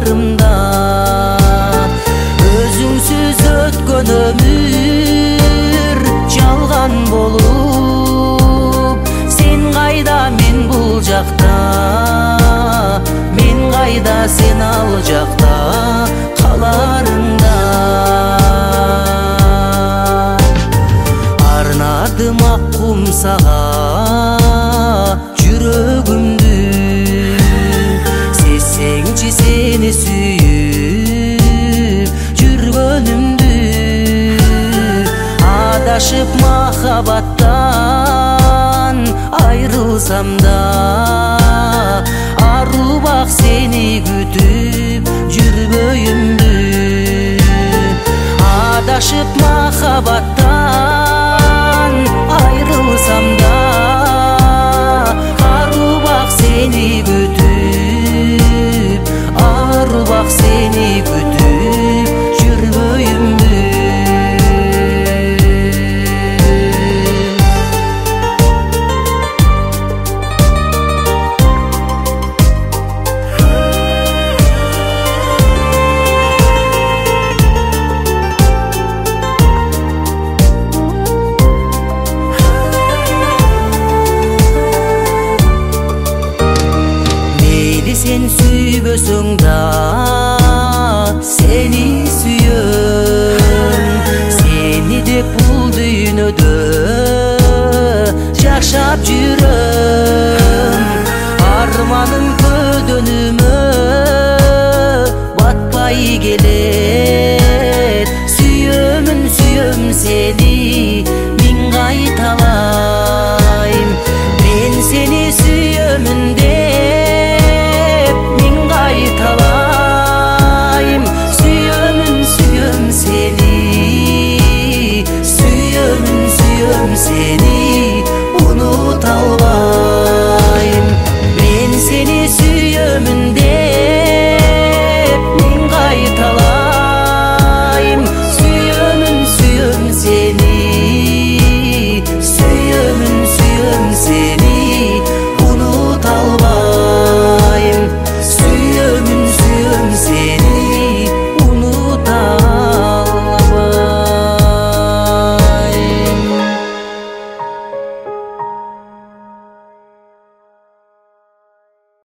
каларымда өзүңсүз өткөн өмүр жалган болуп сен кайда мен бул жакта мен кайда сен ал жакта каларымда арнадым ак кумсага жүрөгүмдү сезсеңчи сени сүйүп жүргөнүмдү адашып махабаттан айрылсам да арубак сени күтүп жүрбөйүмбү адашып махабаттан айрылсам да арубак сени күтүп арубак сени күтүп жүрбөйүмбү сен сүйбөсөң да сени сүйөм сени деп бул дүйнөдө жашап жүрөм